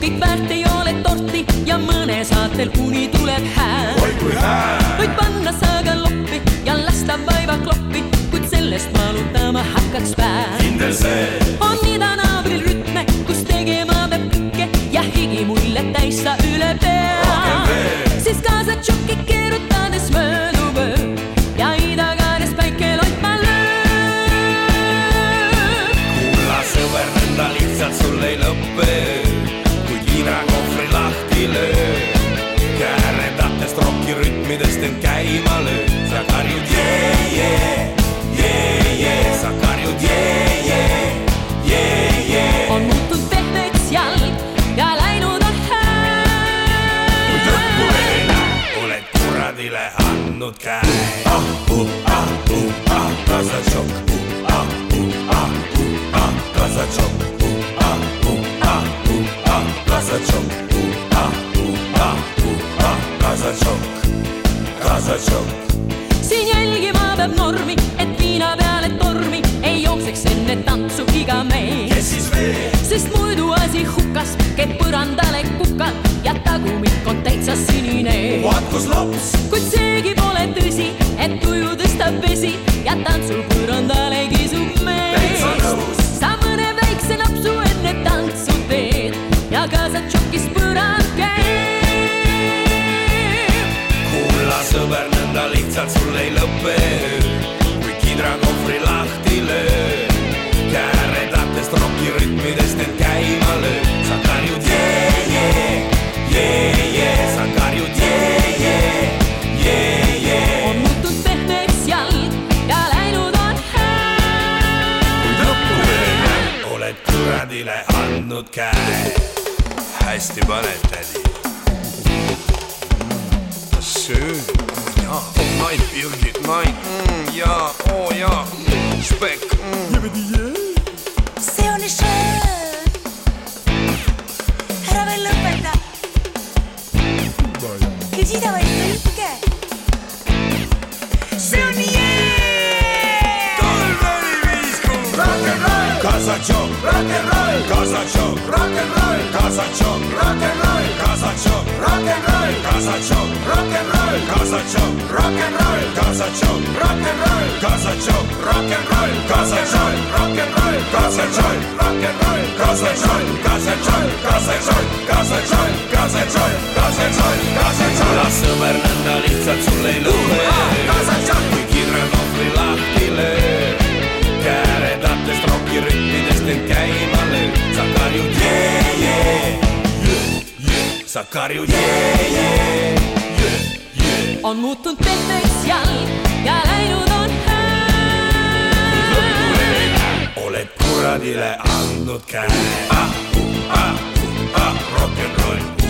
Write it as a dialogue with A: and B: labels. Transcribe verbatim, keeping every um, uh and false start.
A: sundid väärt ei ole torti ja mõne saatel uni tuleb hää.
B: Oi kui hää!
A: Võid panna saga loppi ja lasta vaiva kloppi, kuid sellest valutama hakkaks päev.
B: Kindel see!
A: On idanaabril rütme, kus tegema peab kõike ja higi mulle täis sa üle pea. Siis kaasa tšokki keerutades möödub öö ja idakaares päike loitma löö.
B: Kulla sõber, nõnda lihtsalt sul ei lõppe, kui Kiina kohvri lahti löö. Käärendatest rocki rütmidest end käima löö. Sa karjud jee, jee, jee, jee. Sa karjud jee, jee, jee, jee.
A: On muutud pehmeks jalg ja läinud on hää.
B: Kui tõppu ei näe, oled kuradile andnud käe. Ah, uh, ah, uh, ah, kasatšok. Uh, ah, uh, ah, uh, ah, kasatšok. Uh, ah, uh, ah, uh, ah, kasatšok. Uh, ah, uh, ah, uh, ah, kasatšok. Kasatšok.
A: Siin jälgima peab normi, et viina peale tormi ei jookseks enne tantsu iga mees.
B: Kes siis veel?
A: Sest muidu asi hukas, käib põrandale kukal ja tagumik on täitsa sinine.
B: Vaatkus laps!
A: Kuid seegi pole tõsi, et tuju tõstab vesi ja tantsul põrandale kisub mees.
B: Täitsa nõus!
A: Sa mõne väikse napsu enne tantsu teed ja kaasa tšokis põrand käib.
B: Kulla sõber, nõnda lihtsalt sul ei lõppe, kui Kidra kohvri lahti löö. Käärendatest rocki rütmidest end käima löö. Sa karjud jee, jee, jee, jee. Sa karjud jee, jee, jee, jee.
A: On muutud pehmeks jalg ja läinud on hää.
B: Kui lõppu ei näe, oled kuradile andnud käe. Hästi paned, tädi.
C: Schön. Ja, oh nein, Birgit, nein. Mm, ja, oh ja, Speck. Mm.
D: See oli schön. Ära veel lõpeta. Küsida vaid kõike. See on jee!
B: Kolm, neli, viis, kuus. Rock'n'roll! Kasatšok! Rock'n'roll! Kasatšok! Rock'n'roll! Kasatšok! Rock'n'roll! Kasatšok! Rock'n'roll! Kasatšok! Rock'n'roll! Kasatšok! Rock'n'roll! Kasatšok! Rock'n'roll! Kasatšok! Rock'n'roll! Kasatšok! Rock'n'roll! Kasatšok! Rock'n'roll! Kasatšok! Kasatšok! Kasatšok! Kasatšok! Kasatšok! Kasatšok! Kasatšok! Las sõber, nõnda lihtsalt sul ei lõpe, kui Kidra kohvri lahti löö. Käärendatest rocki rütmidest end käima löö. Sa karjud jee, jee, jee. Sa karjud jee, jee, jee, jee.
A: On muutunud pehmeks jalg ja läinud on hää.
B: Oled kuradile andnud käe. Ah, uh, ah, uh, ah, rock'n'roll.